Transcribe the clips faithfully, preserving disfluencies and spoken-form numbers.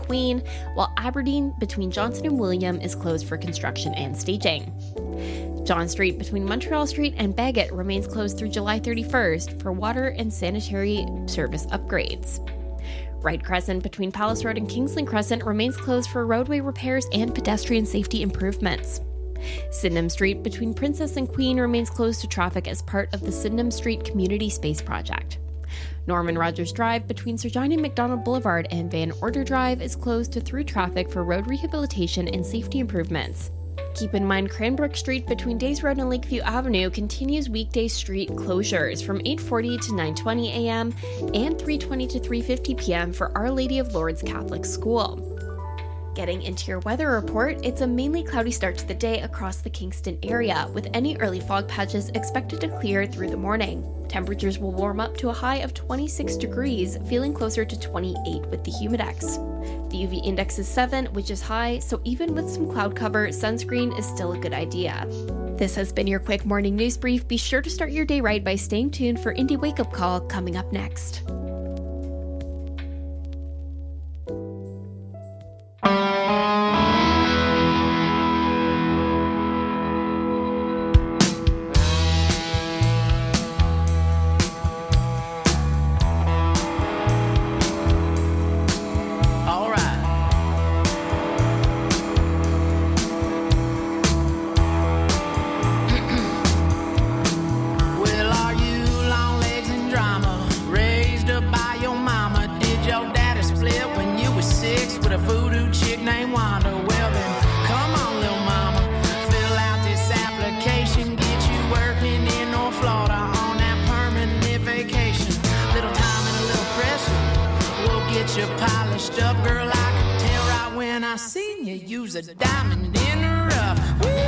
Queen, while Aberdeen between Johnson and William is closed for construction and staging. John Street between Montreal Street and Bagot remains closed through July thirty-first for water and sanitary service upgrades. Wright Crescent between Palace Road and Kingsland Crescent remains closed for roadway repairs and pedestrian safety improvements. Sydenham Street between Princess and Queen remains closed to traffic as part of the Sydenham Street Community Space Project. Norman Rogers Drive between Sir John A. Macdonald Boulevard and Van Order Drive is closed to through traffic for road rehabilitation and safety improvements. Keep in mind Cranbrook Street between Days Road and Lakeview Avenue continues weekday street closures from eight forty to nine twenty a.m. and three twenty to three fifty p.m. for Our Lady of Lourdes Catholic School. Getting into your weather report, it's a mainly cloudy start to the day across the Kingston area, with any early fog patches expected to clear through the morning. Temperatures will warm up to a high of twenty-six degrees, feeling closer to twenty-eight with the humidex. The U V index is seven, which is high, so even with some cloud cover, sunscreen is still a good idea. This has been your quick morning news brief. Be sure to start your day right by staying tuned for Indie Wake Up Call coming up next. A diamond in the rough. Woo!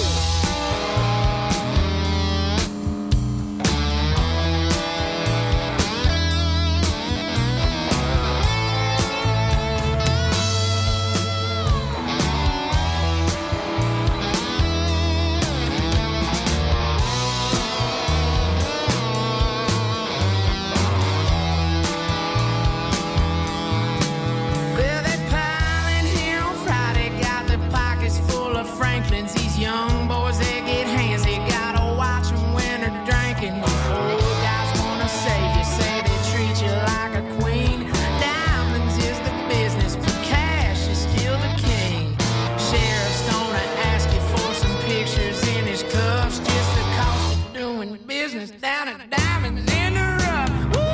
Young boys, they get hands, they gotta watch them when they're drinking. Old guys wanna save you, say they treat you like a queen. Diamonds is the business, but cash is still the king. Sheriff's gonna ask you for some pictures in his cuffs, just the cost of doing business down at Diamonds in the Rough. Woo!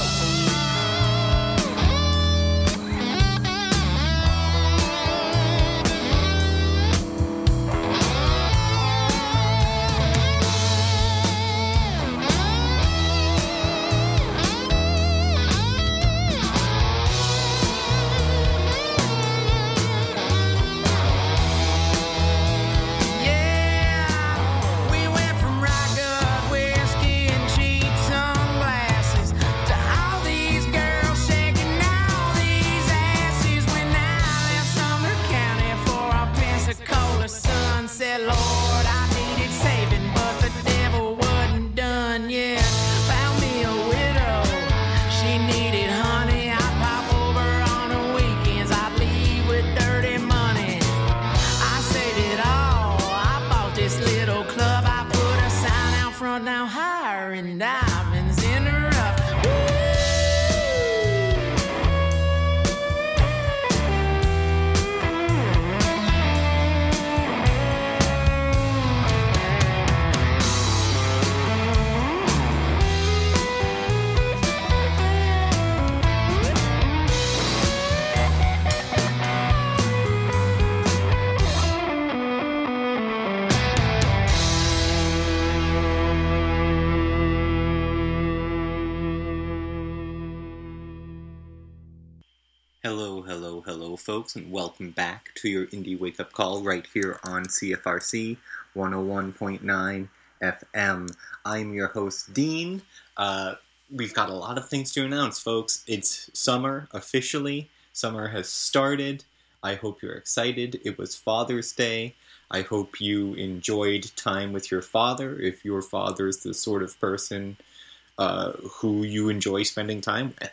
Hello, hello, hello, folks, and welcome back to your Indie Wake Up Call right here on C F R C one oh one point nine F M. I'm your host, Dean. Uh, we've got a lot of things to announce, folks. It's summer, officially. Summer has started. I hope you're excited. It was Father's Day. I hope you enjoyed time with your father, if your father's the sort of person uh, who you enjoy spending time with.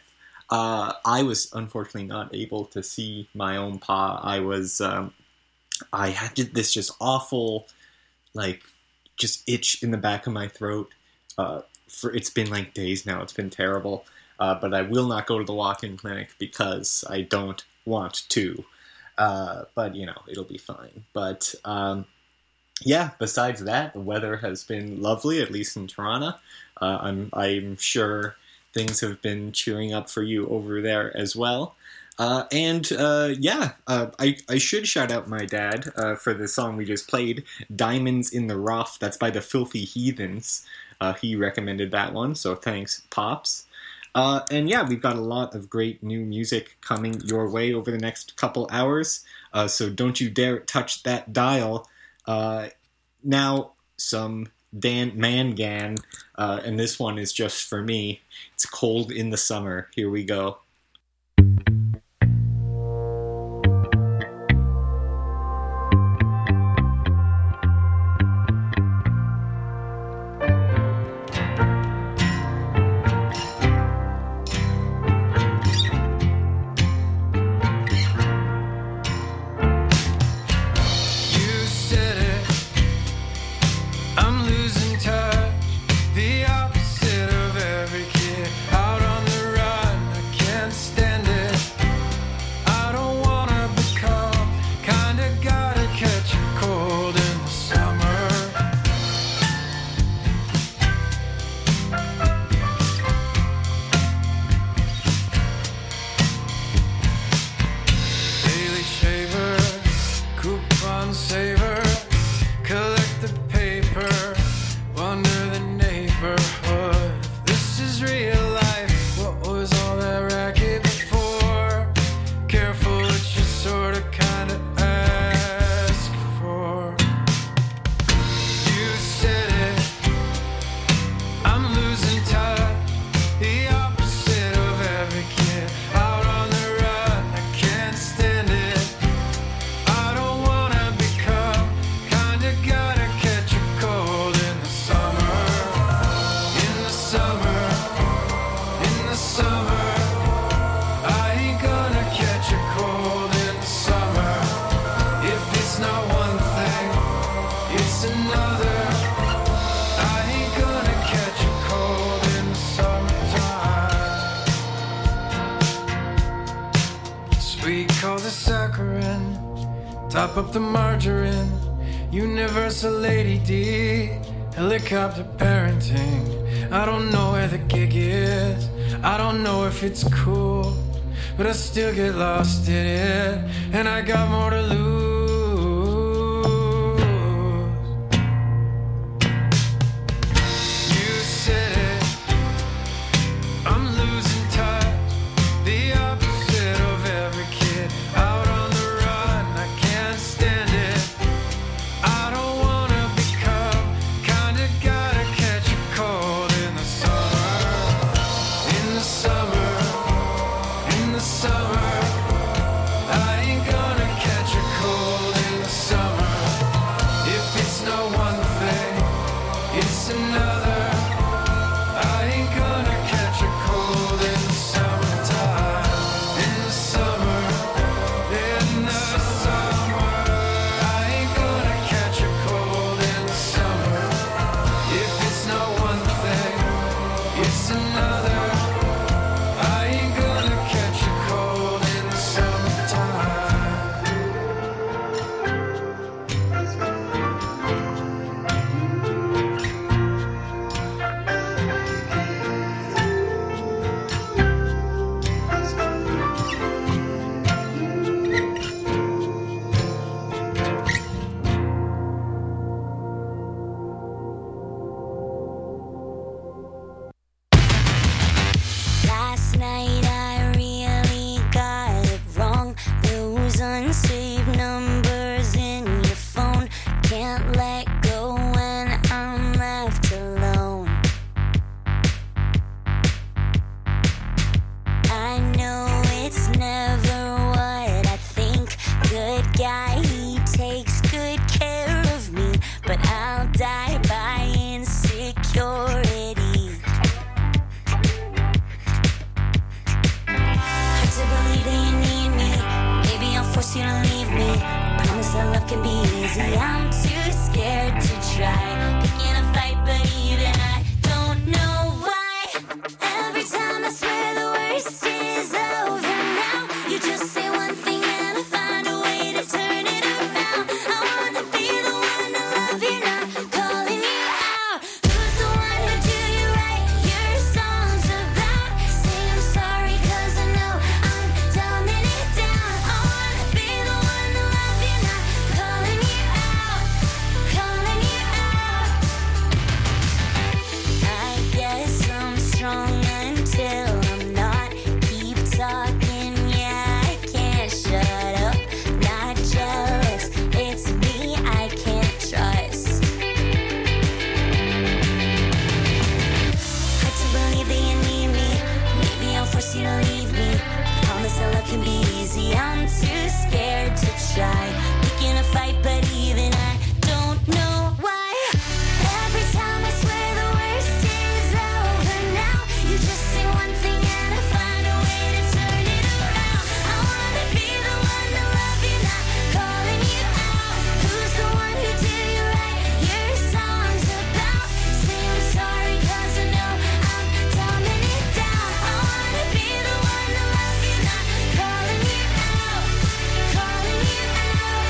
Uh, I was unfortunately not able to see my own pa. I was, um, I had this just awful, like, just itch in the back of my throat. Uh, for it's been like days now. It's been terrible. Uh, but I will not go to the walk-in clinic because I don't want to. Uh, but, you know, it'll be fine. But, um, yeah, besides that, the weather has been lovely, at least in Toronto. Uh, I'm, I'm sure things have been cheering up for you over there as well. Uh, and, uh, yeah, uh, I, I should shout out my dad uh, for the song we just played, Diamonds in the Rough. That's by the Filthy Heathens. Uh, he recommended that one, so thanks, Pops. Uh, and yeah, we've got a lot of great new music coming your way over the next couple hours, uh, so don't you dare touch that dial. Uh, now, some Dan Mangan, uh, and this one is just for me. It's Cold in the Summer. Here we go. Top up the margarine, Universal Lady D, helicopter parenting. I don't know where the gig is, I don't know if it's cool, but I still get lost in it, and I got more to lose. You said it, I'm losing touch, the opposite of every kid out on the run. I can't stand it, I don't wanna become kinda gotta catch a cold in the summer, in the summer, in the summer. I ain't gonna catch a force you to leave me. Promise that love can be easy. I'm too scared to try. Picking a fight, but even I don't know why. Every time I swear the worst is over now, you just say one thing and I find a way to turn it around. I wanna be the one to love you, not calling you out. Who's the one who do you write your songs about? Say I'm sorry 'cause I know I'm dumbing it down. I wanna be the one to love you, not calling you out, calling you out. I guess I'm strong until I'm not. Keep talking, yeah, I can't shut up. Not jealous, it's me I can't trust. Hard to believe that you need me. Maybe I'll force you to leave me. Promise that love can be easy. I'm too scared to try. Picking a fight, but even I don't know why. Every time I swear the worst is over now, you just say one thing and I find a way to turn it around. I wanna be the one to love you, not calling you out. Who's the one who do you write your songs about? Say I'm sorry 'cause I know I'm dumbing it down. I wanna be the one to love you, not calling you out, calling you out.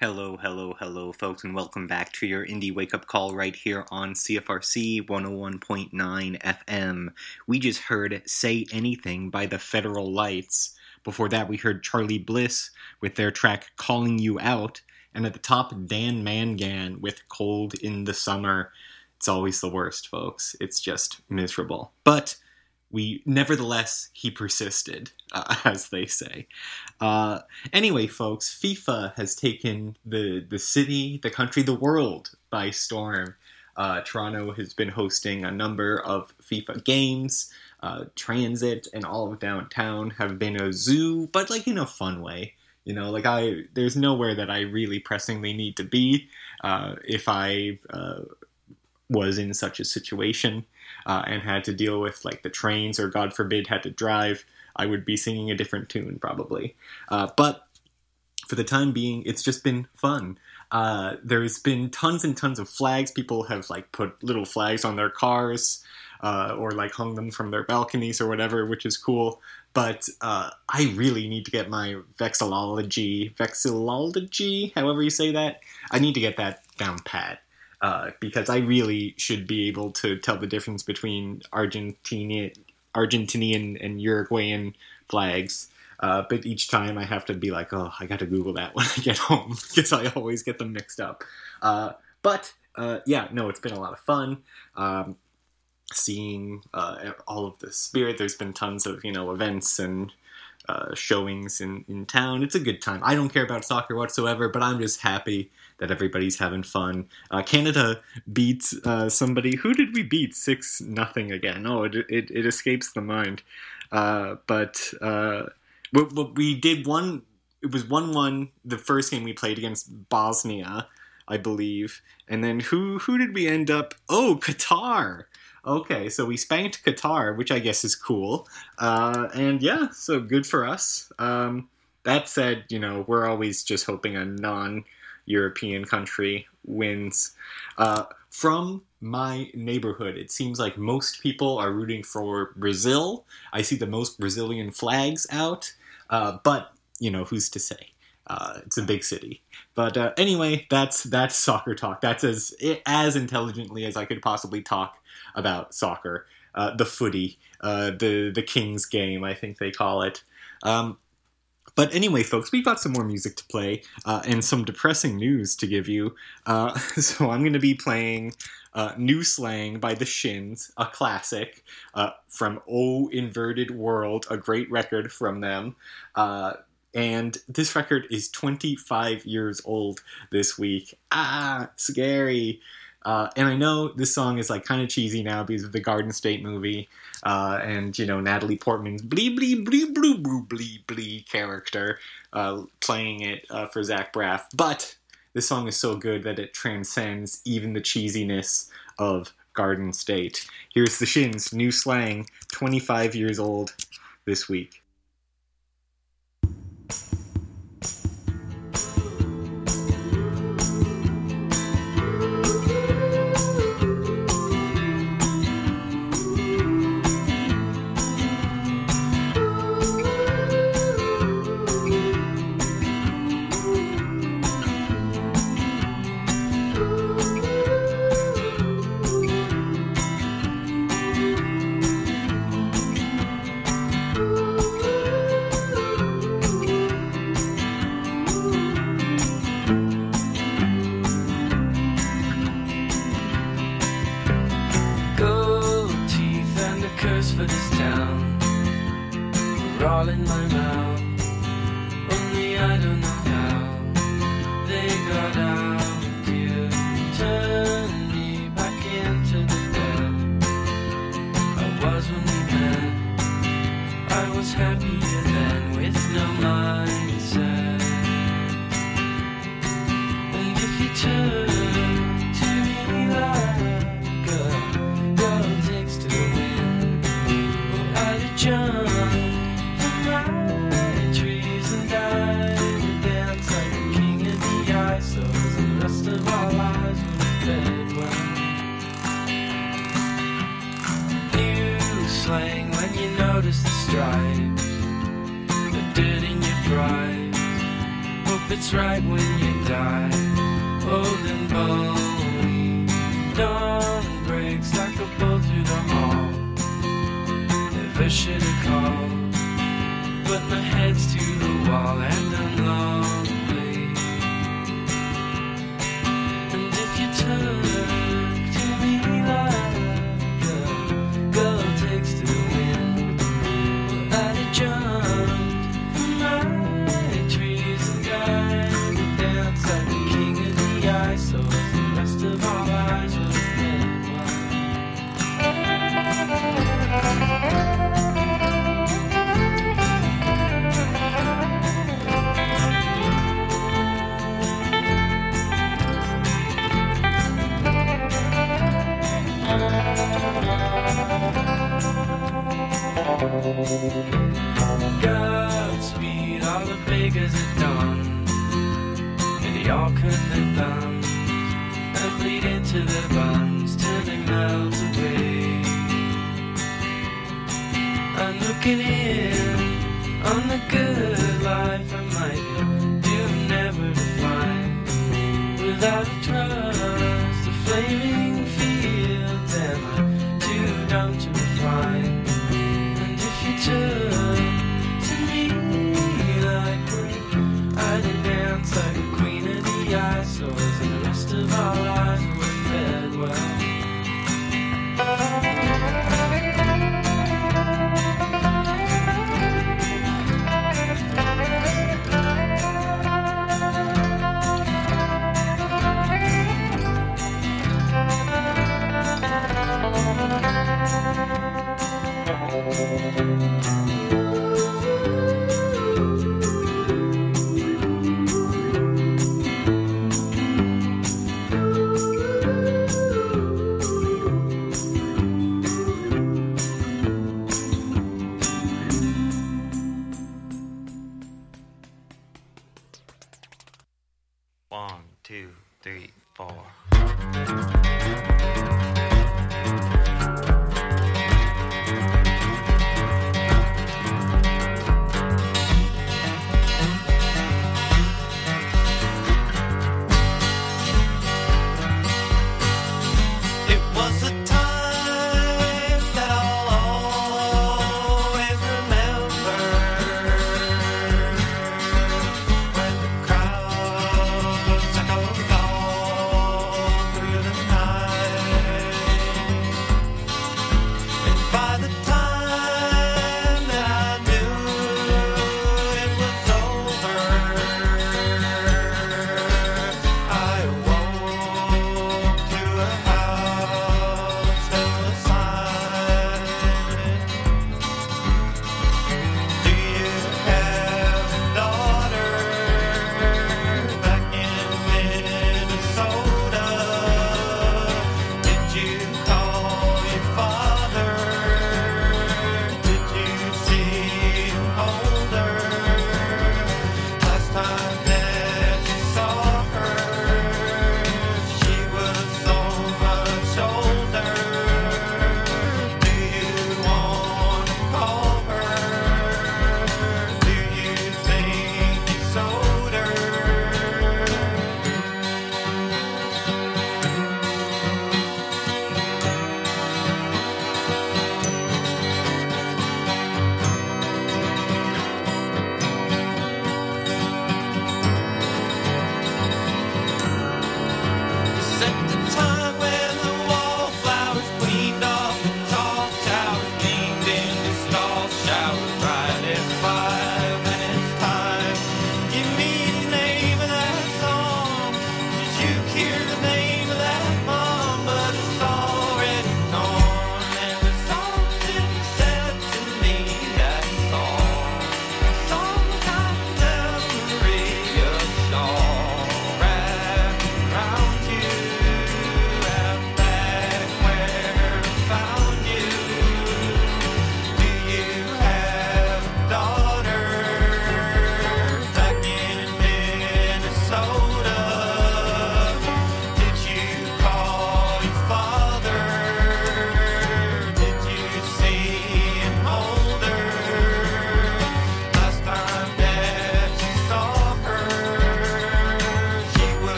Hello, hello, hello, folks, and welcome back to your Indie Wake Up Call right here on C F R C one oh one point nine F M. We just heard Say Anything by the Federal Lights. Before that, we heard Charlie Bliss with their track Calling You Out. And at the top, Dan Mangan with Cold in the Summer. It's always the worst, folks. It's just miserable. But we, nevertheless, he persisted, uh, as they say. Uh, anyway, folks, FIFA has taken the, the city, the country, the world by storm. Uh, Toronto has been hosting a number of FIFA games. Uh, transit and all of downtown have been a zoo, but like in a fun way. You know, like I, there's nowhere that I really pressingly need to be uh, if I uh, was in such a situation. Uh, and had to deal with, like, the trains, or, God forbid, had to drive, I would be singing a different tune, probably. Uh, but, for the time being, it's just been fun. Uh, there's been tons and tons of flags. People have, like, put little flags on their cars, uh, or, like, hung them from their balconies or whatever, which is cool. But uh, I really need to get my vexillology, vexillology, however you say that, I need to get that down pat. Uh, because I really should be able to tell the difference between Argentinian, Argentinian and Uruguayan flags. Uh, but each time I have to be like, oh, I got to Google that when I get home, because I always get them mixed up. Uh, but, uh, yeah, no, it's been a lot of fun. Um, seeing uh, all of the spirit. There's been tons of, you know, events and uh, showings in, in town. It's a good time. I don't care about soccer whatsoever, but I'm just happy that everybody's having fun. Uh, Canada beat uh, somebody. Who did we beat? Six nothing again. Oh, it, it it escapes the mind. Uh, but uh, we, we did one. It was one one. The first game we played against Bosnia, I believe. And then who who did we end up? Oh, Qatar. Okay, so we spanked Qatar, which I guess is cool. Uh, and yeah, so good for us. Um, that said, you know, we're always just hoping a non European country wins. Uh, from my neighborhood, it seems like most people are rooting for Brazil. I see the most Brazilian flags out, uh, but, you know, who's to say? Uh, it's a big city. But uh, anyway, that's that's soccer talk. That's as as intelligently as I could possibly talk about soccer. Uh, the footy, uh, the, the King's game, I think they call it. Um, But anyway, folks, we've got some more music to play uh, and some depressing news to give you. Uh, so I'm going to be playing uh, New Slang by The Shins, a classic uh, from Oh Inverted World, a great record from them. Uh, and this record is twenty-five years old this week. Ah, scary. Uh, and I know this song is like kind of cheesy now because of the Garden State movie, uh, and you know Natalie Portman's blee blee blee blue blue blee blee character uh, playing it uh, for Zach Braff. But this song is so good that it transcends even the cheesiness of Garden State. Here's The Shins, New Slang, twenty-five years old this week. It's right when you're die, old and bony. Dawn breaks like a bolt through the hall. Never should have called, but my head's to the wall and I'm lonely. And if you turn to me like a girl takes to the wind, well, I'd have jumped from my trees and died to dance like the king of the ice, so as the rest of our lives were dead. Godspeed, all the beggars are done, and they all cut their thumbs and bleed into their buns till they melt away. I'm looking in on the good life I might do never to find without a trust, the flaming fields am I too dumb to refine. And if you turn to me like her, I'd dance like a queen of the ice, so as the rest of our lives were fed well. One, two, three, four. It was a time that I'll always remember, when the crowd was like a gone.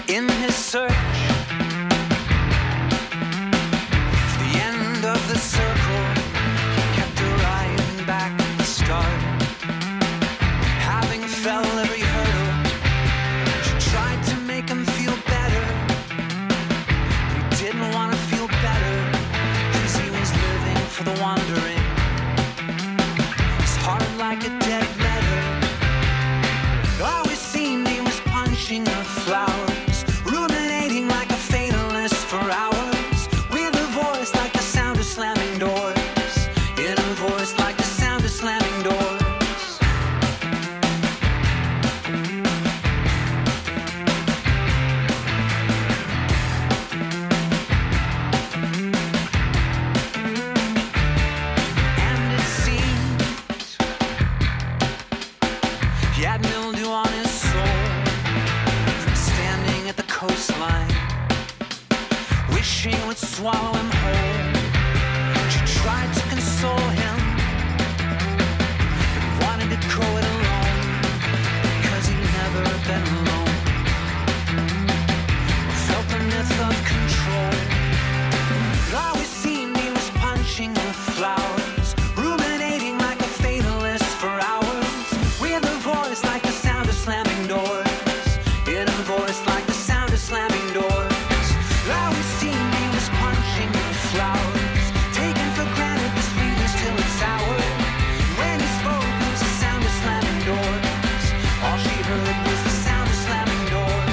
In his search for the end of the circle, he kept arriving back at the start. Having fell every hurdle, she tried to make him feel better. He didn't want to feel better, cause he was living for the wandering. His heart like a dead letter. Always seemed he was punching the flowers, ruminating like a fatalist for hours, with a voice like the sound of slamming doors, in a voice like the sound of slamming doors. And it seemed he had mildew on his soul from standing at the coastline, wishing it would swallow him whole. She tried to console him, but wanted to go it alone, because he'd never been alone, or felt the myth of control. It always seemed he was punching the flowers, ruminating like a fatalist for hours, with a voice like the sound of slamming doors, in a voice like the sound of slamming doors. It always seemed he was punching the flowers, taking for granted the sweetness till it's sour. When he spoke, it was the sound of slamming doors. All she heard was the sound of slamming doors.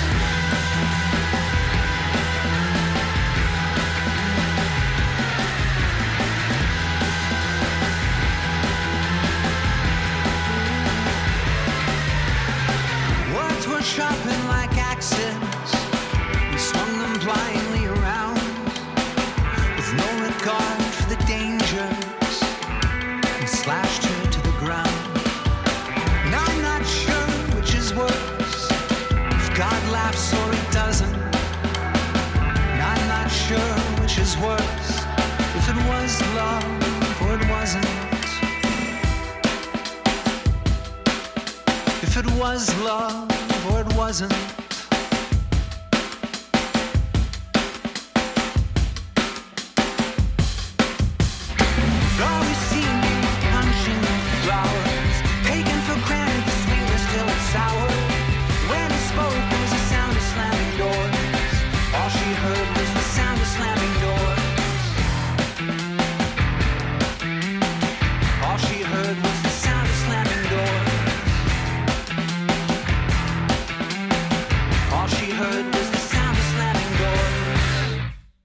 Words were sharpened like axes. We swung them blindly around, with no regard for the dangers, and slashed her to the ground. And I'm not sure which is worse, if God laughs or he doesn't. And I'm not sure which is worse, if it was love or it wasn't. If it was love or it wasn't. It always seemed he was punching the flowers, taking for granted the sweetness till it's sour. When he spoke, it was the sound of slamming doors. All she heard was the sound of slamming doors. All she heard was the sound of slamming doors. All she heard was the sound of slamming doors.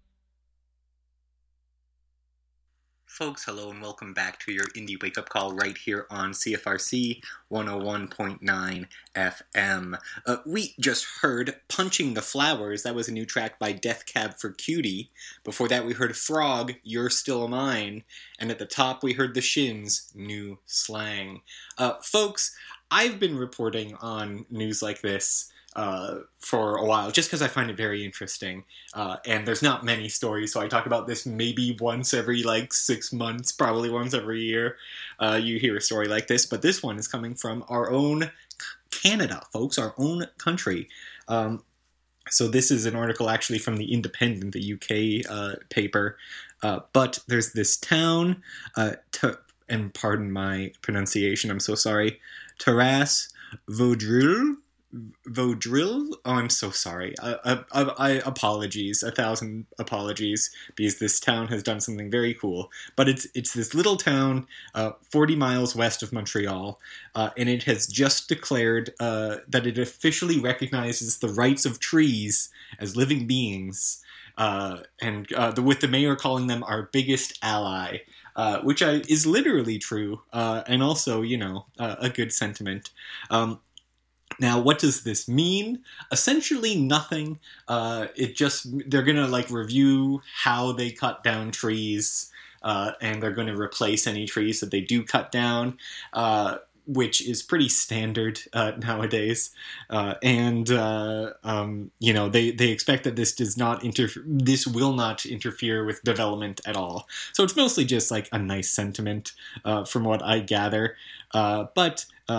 Folks, hello and welcome back to your Indie Wake Up Call right here on C F R C one oh one point nine F M. Uh, we just heard Punching the Flowers. That was a new track by Death Cab for Cutie. Before that we heard Frog, You're Still Mine. And at the top we heard The Shins, New Slang. Uh, folks, I've been reporting on news like this Uh, for a while, just because I find it very interesting. Uh, and there's not many stories, so I talk about this maybe once every, like, six months, probably once every year. Uh, you hear a story like this, but this one is coming from our own Canada, folks, our own country. Um, so this is an article actually from The Independent, the U K uh, paper. Uh, but there's this town, uh, t- and pardon my pronunciation, I'm so sorry, Taras Vaudreuil, Vaudreuil? Oh, I'm so sorry. I, I, I, apologies. A thousand apologies, because this town has done something very cool. But it's it's this little town, uh, forty miles west of Montreal, uh, and it has just declared uh, that it officially recognizes the rights of trees as living beings, uh, and uh, the, with the mayor calling them our biggest ally. Uh, which I, is literally true, uh, and also, you know, uh, a good sentiment. Um, Now, what does this mean? Essentially nothing. Uh, it just, they're going to, like, review how they cut down trees, uh, and they're going to replace any trees that they do cut down, uh, which is pretty standard uh, nowadays. Uh, and, uh, um, you know, they, they expect that this does not interfere, this will not interfere with development at all. So it's mostly just, like, a nice sentiment, uh, from what I gather. Uh, but, uh,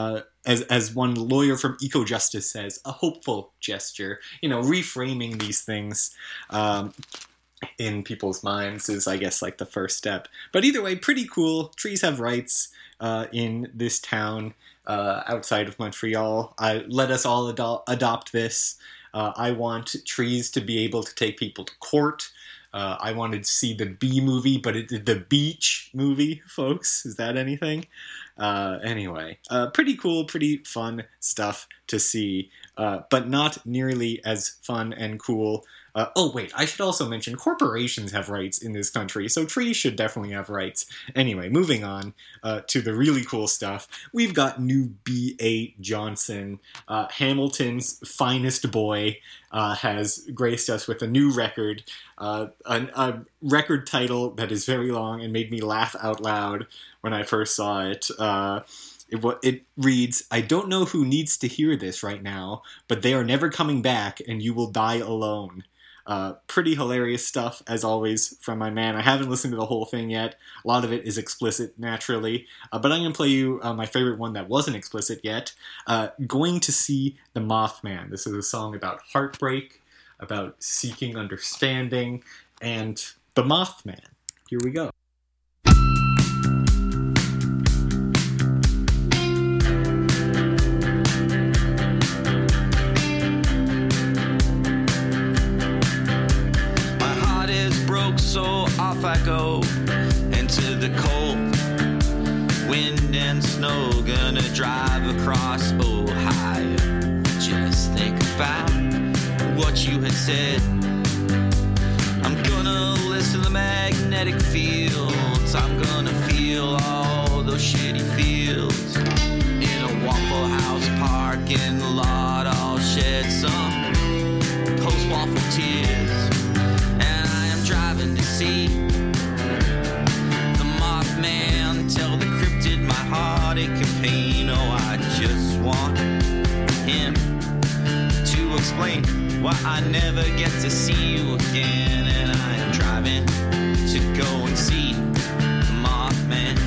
as as one lawyer from EcoJustice says, a hopeful gesture. You know, reframing these things um, in people's minds is, I guess, like the first step. But either way, pretty cool. Trees have rights uh, in this town uh, outside of Montreal. I, let us all ado- adopt this. Uh, I want trees to be able to take people to court. Uh, I wanted to see the Bee movie, but it did the Beach movie, folks. Is that anything? Uh, anyway, uh, pretty cool, pretty fun stuff to see, uh, but not nearly as fun and cool. Uh, oh, wait, I should also mention corporations have rights in this country, so trees should definitely have rights. Anyway, moving on uh, to the really cool stuff. We've got new B A Johnson, uh, Hamilton's finest boy, uh, has graced us with a new record, uh, a, a record title that is very long and made me laugh out loud when I first saw it. Uh, it, it reads, "I don't know who needs to hear this right now, but they are never coming back and you will die alone." Uh, pretty hilarious stuff, as always, from my man. I haven't listened to the whole thing yet. A lot of it is explicit, naturally. Uh, but I'm going to play you uh, my favorite one that wasn't explicit yet. Uh, Going to See the Mothman. This is a song about heartbreak, about seeking understanding, and the Mothman. Here we go. So off I go into the cold wind and snow, gonna drive across Ohio. Just think about what you had said. I'm gonna listen to the magnetic fields. I'm gonna feel all those shitty fields in a Waffle House parking lot. I'll shed some post-waffle tears. Driving to see the Mothman, tell the cryptid my heartache and pain. Oh, I just want him to explain why I never get to see you again. And I'm driving to go and see the Mothman.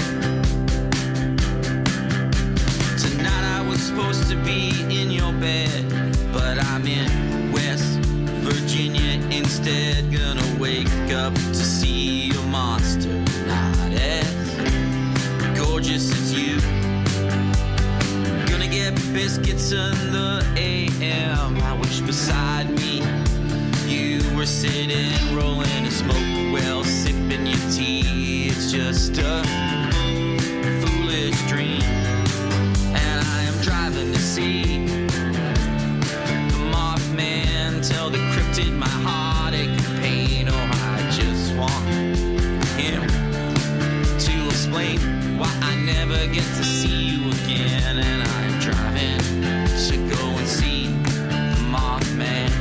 Tonight I was supposed to be in your bed, but I'm in West Virginia instead. Gonna wake up to see a monster not as gorgeous as you. Gonna get biscuits in the A M. I wish beside me you were sitting, rolling a smoke well, sipping your tea. It's just a foolish dream, and I am driving to see the Mothman, tell the cryptid my heartache and pain. Oh, I just want him to explain why I never get to see you again. And I'm driving to go and see the Mothman.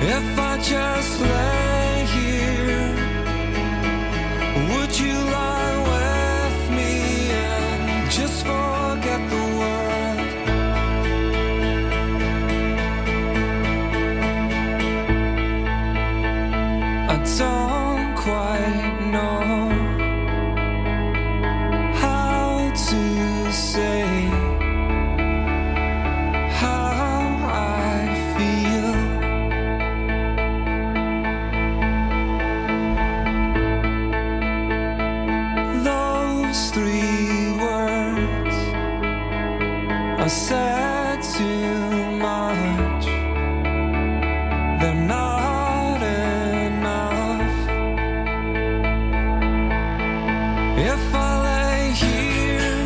If I just lay here, would you lie with me and just forget the world? I don't quite know how to say how I feel. Those three words I said too much. They're not enough. If I lay here,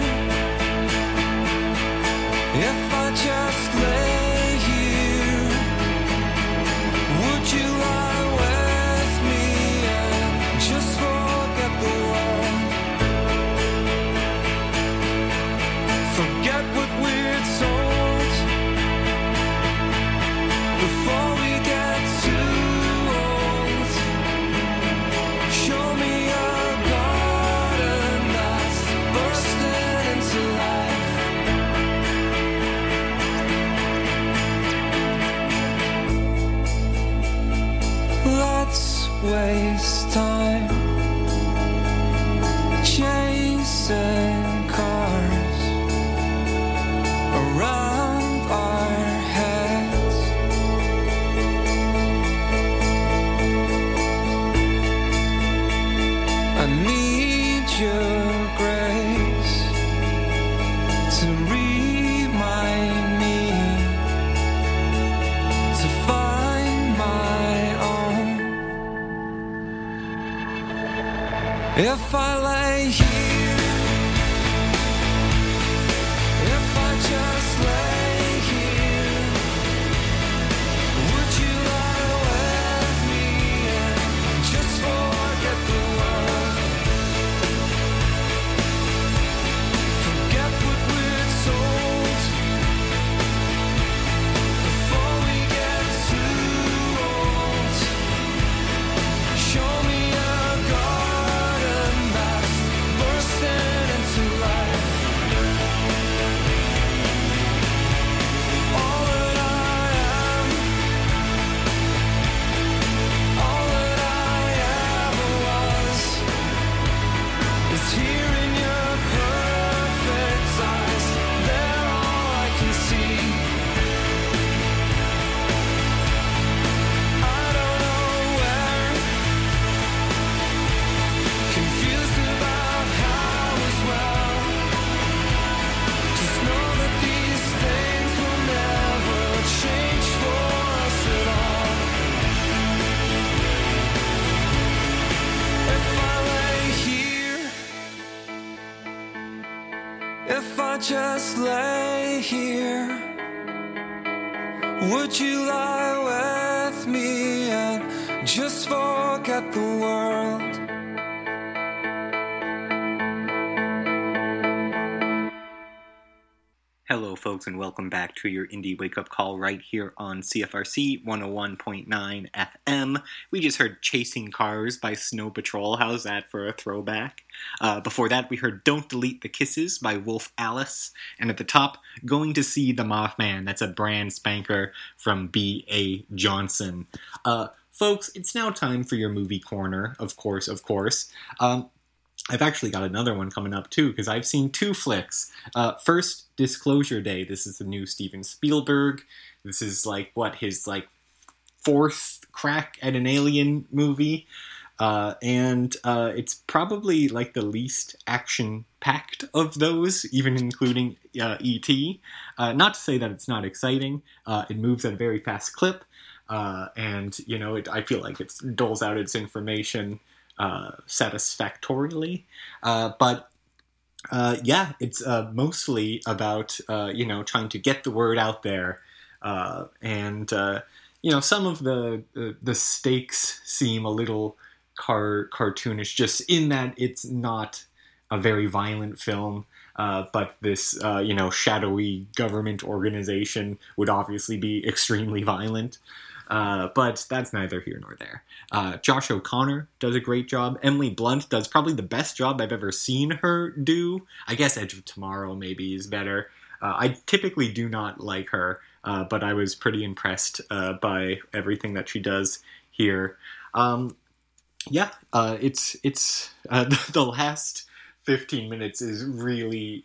if I just lay here, would you lie with me and just forget the world? Forget what we're told before we get too old. Show me a garden that's bursting into life. Let's waste time chasing cars around our heads. I need your grace to remind me to find my own. If I lay here, if I just lay here, would you lie with me and just forget the world? Forget what we're told before we get too old. Show me a garden that's bursting into life. All that I am, all that I ever was, is here in your perfect eyes. They're all I can see. I don't know where, confused about how as well. Just know that these things will never change for us at all. If I lay here, if I just lay here, would you lie with me and just forget the world? Hello, folks, and welcome back to your Indie Wake Up Call right here on C F R C one oh one point nine F M. We just heard Chasing Cars by Snow Patrol. How's that for a throwback? Uh, before that, we heard Don't Delete the Kisses by Wolf Alice. And at the top, Going to See the Mothman. That's a brand spanker from B A Johnson. Uh, folks, it's now time for your movie corner, of course, of course. Um, I've actually got another one coming up, too, because I've seen two flicks. Uh, first, Disclosure Day. This is the new Steven Spielberg. This is, like, what, his, like, fourth crack at an alien movie. Uh, and uh, it's probably, like, the least action-packed of those, even including uh, E T. Uh, not to say that it's not exciting. Uh, it moves at a very fast clip. Uh, and, you know, it, I feel like it doles out its information Uh, satisfactorily, uh, but uh, yeah, it's uh, mostly about uh, you know trying to get the word out there, uh, and uh, you know some of the, the the stakes seem a little car cartoonish, just in that it's not a very violent film, uh, but this uh, you know shadowy government organization would obviously be extremely violent. Uh, but that's neither here nor there. Uh, Josh O'Connor does a great job. Emily Blunt does probably the best job I've ever seen her do. I guess Edge of Tomorrow maybe is better. Uh, I typically do not like her, uh, but I was pretty impressed uh, by everything that she does here. Um, yeah, uh, it's it's uh, the last fifteen minutes is really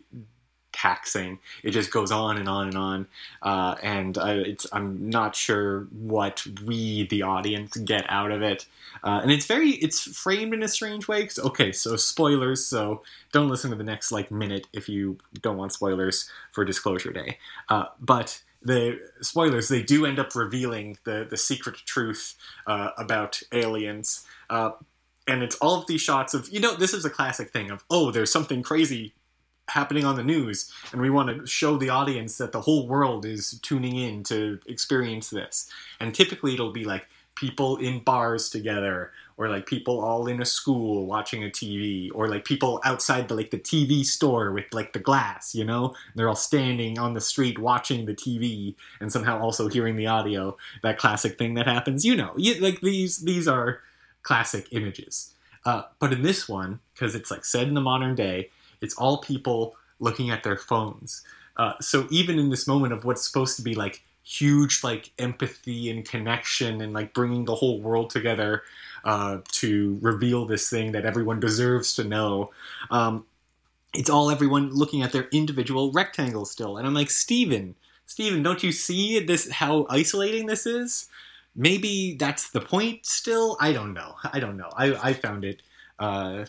taxing. It just goes on and on and on, uh, and I, it's I'm not sure what we, the audience, get out of it. Uh, and it's very it's framed in a strange way. 'Cause, okay, so spoilers. So don't listen to the next like minute if you don't want spoilers for Disclosure Day. Uh, but the spoilers, they do end up revealing the the secret truth uh, about aliens. Uh, and it's all of these shots of, you know, this is a classic thing of, oh, there's something crazy happening on the news, and we want to show the audience that the whole world is tuning in to experience this. And typically it'll be like people in bars together, or like people all in a school watching a T V, or like people outside the like the T V store with like the glass, you know? They're all standing on the street watching the T V and somehow also hearing the audio. That classic thing that happens, you know. You, like these these are classic images. Uh, but in this one, because it's like set in the modern day, it's all people looking at their phones. Uh, so even in this moment of what's supposed to be like huge like empathy and connection and like bringing the whole world together uh, to reveal this thing that everyone deserves to know, um, it's all everyone looking at their individual rectangles still. And I'm like, Steven, Steven, don't you see this? How isolating this is? Maybe that's the point still? I don't know. I don't know. I, I found it... Uh,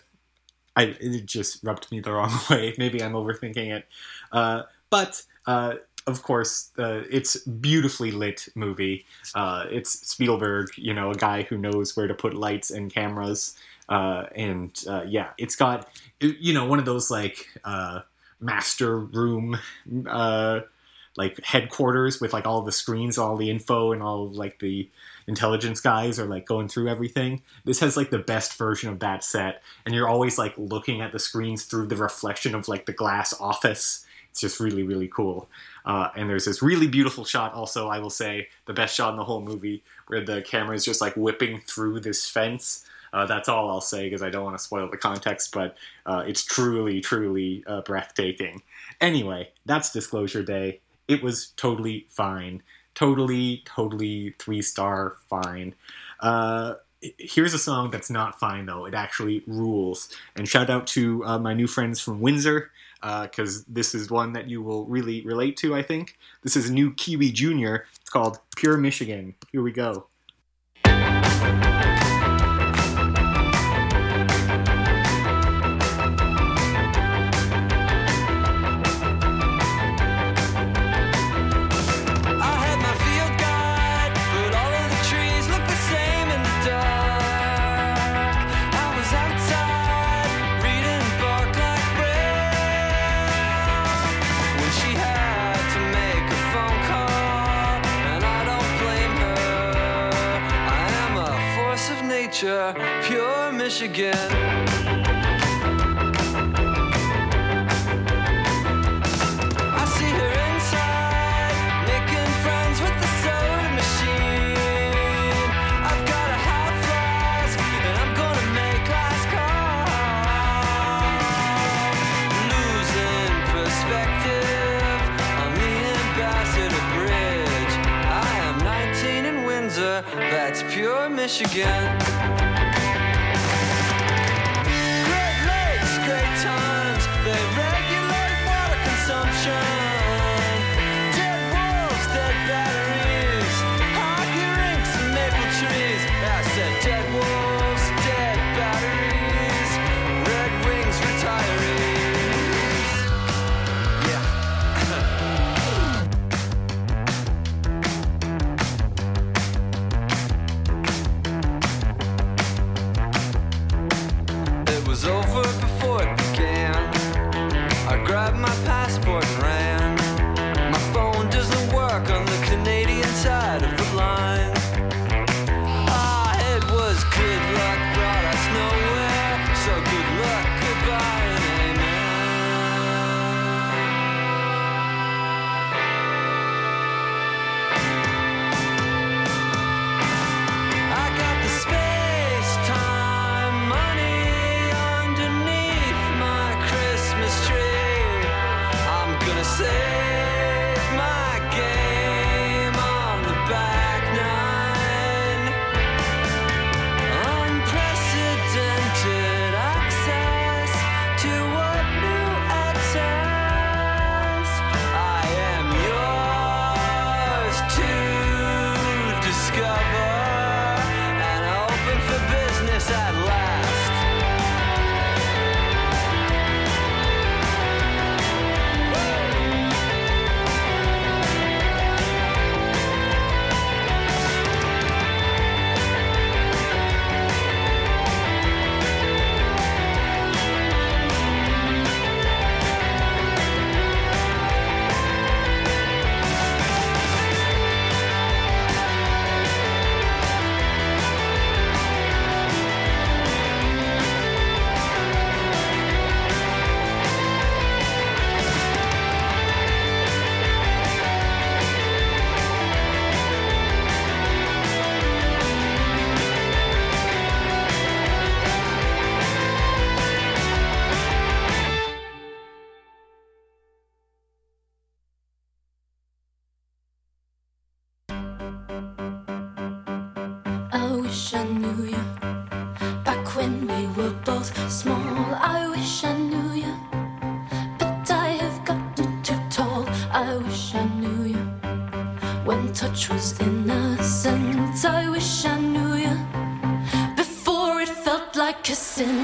I, it just rubbed me the wrong way. Maybe I'm overthinking it. Uh, but, uh, of course, uh, it's beautifully lit movie. Uh, it's Spielberg, you know, a guy who knows where to put lights and cameras. Uh, and, uh, yeah, it's got, you know, one of those, like, uh, master room, uh, like, headquarters with, like, all the screens, all the info, and all, like, the intelligence guys are like going through everything. This has like the best version of that set, and you're always like looking at the screens through the reflection of like the glass office. It's just really, really cool. Uh, and there's this really beautiful shot also, I will say, the best shot in the whole movie, where the camera is just like whipping through this fence. Uh, that's all I'll say because I don't want to spoil the context, but uh, it's truly, truly uh, breathtaking. Anyway, that's Disclosure Day. It was totally fine. Totally, totally three-star fine. Uh, here's a song that's not fine, though. It actually rules. And shout out to uh, my new friends from Windsor, because uh, this is one that you will really relate to, I think. This is new Kiwi Junior It's called Pure Michigan. Here we go. Pure Michigan. I see her inside, making friends with the soda machine. I've got a hot flask, and I'm gonna make last call. Losing perspective on the Ambassador Bridge. I am nineteen in Windsor, that's pure Michigan. wish I knew you. Back when we were both small, I wish I knew you. But I have gotten too tall, I wish I knew you. When touch was innocent, I wish I knew you. Before it felt like a sin.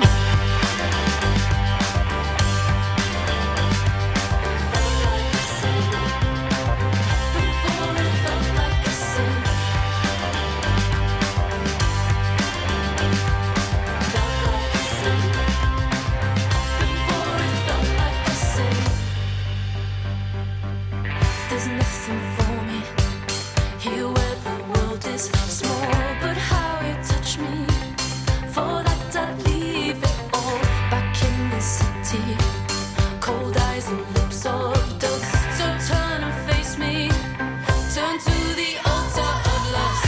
There's nothing for me here where the world is small, but how you touch me, for that I'd leave it all. Back in the city, cold eyes and lips of dust. So turn and face me, turn to the altar of lust.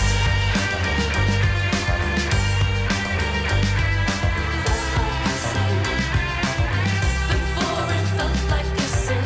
Before it felt like a sin.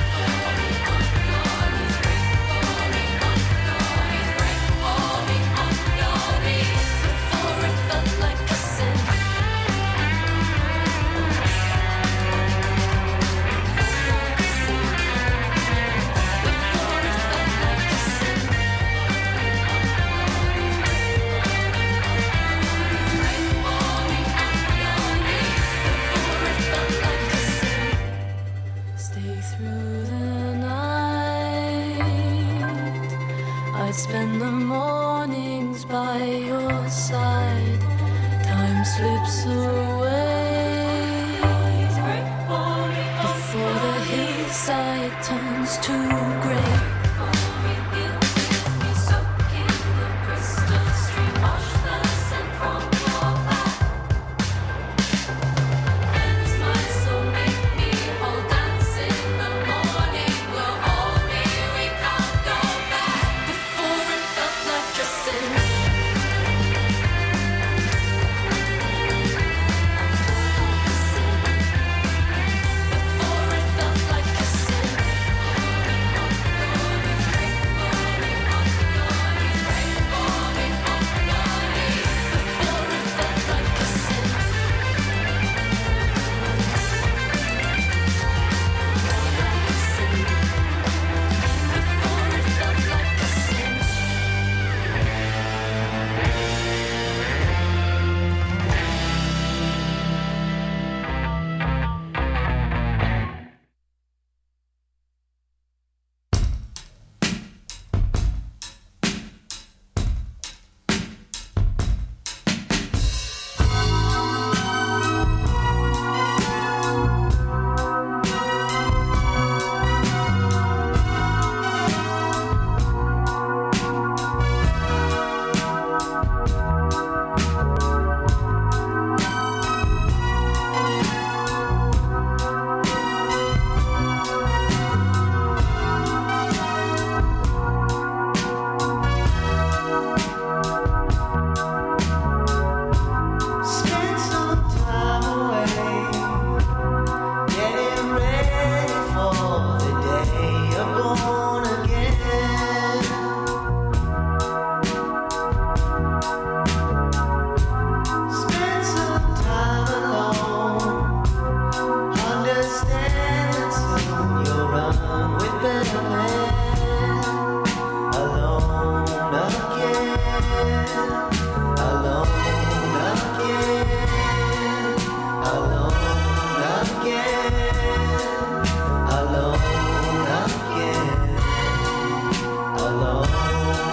Stay through the night. I'd spend the mornings by your side. Time slips away before the hillside turns to grey.